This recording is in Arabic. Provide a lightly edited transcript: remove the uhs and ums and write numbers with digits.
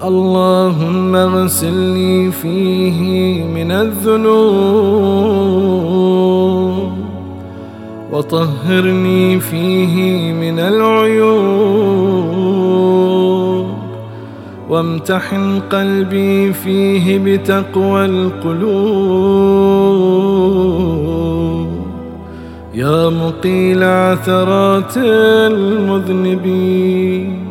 اللهم اغسلني فيه من الذنوب وطهرني فيه من العيوب وامتحن قلبي فيه بتقوى القلوب يا مقيل عثرات المذنبين.